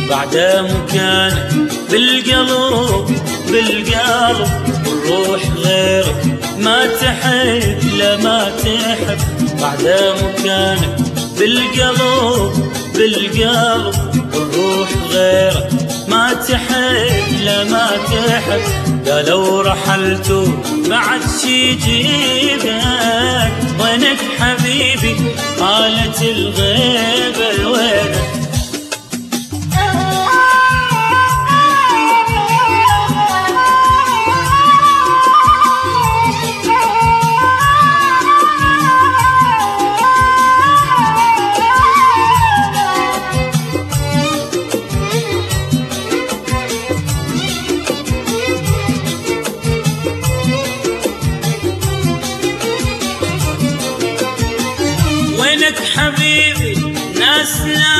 بعد مكانك بالقلب والروح غيرك ما تحب لا ما تحب. بعد مكانك بالقلب والروح غيرك ما تحب لا ما تحب. قالوا رحلتوا ما عاد شي يجيبك، وينك حبيبي قالت الغيبة وينك. وينك حبيبي ناس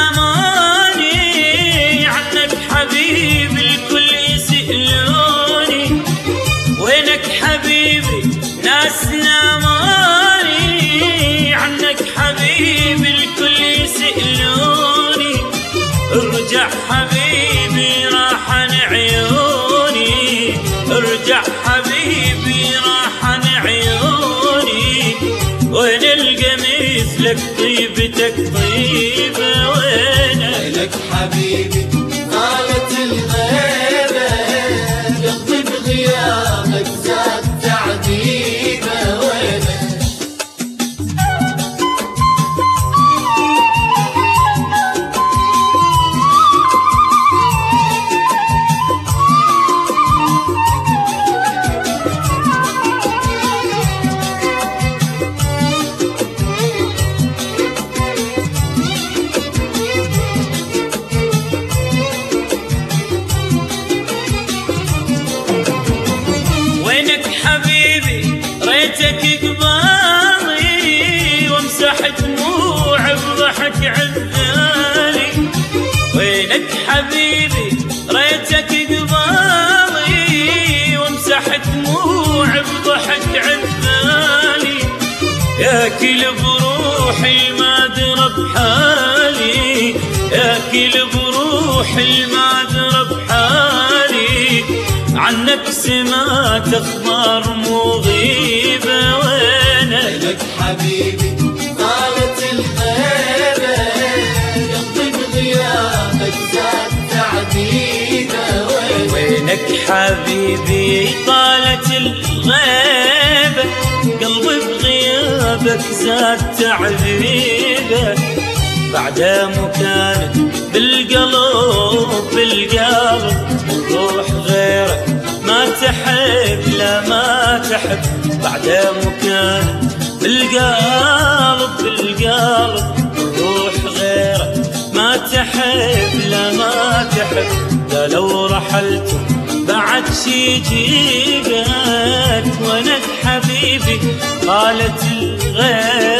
لاماني عنك حبيبي الكل يسألوني. وينك حبيبي ناس لاماني عنك حبيبي الكل يسألوني. ارجع حبيبي راح عن عيوني، ارجع حبيبي راح عن عيوني. وين القميص لك طيبتك طيبة وينك حبيبي قالت الغيبة، قلبي بغيابك زاد تعذيبه وينك. حبيبي ريتك قبالي وامسح دموع بضحك عذالي. وينك حبيبي ريتك قبالي وامسح دموع بضحك عذالي. ياكل بروحي ما درى بحالي، ياكل بروحي ما درى بحالي. عنك سمعت اخبار مغيبة وينك حبيبي قالت الغيبة، قلبي بغيابك زاد تعذيبه وينك حبيبي قالت الغيبة، قلبي بغيابك زاد تعذيبه. بعد مكانك بالقلب والروح غيرك ما تحب لا ما تحب. بعد مكانك بالقلب والروح غيرك ما تحب لا ما تحب. قالوا رحلتوا بعد شي يجيبك، وينك حبيبي قالت الغيبة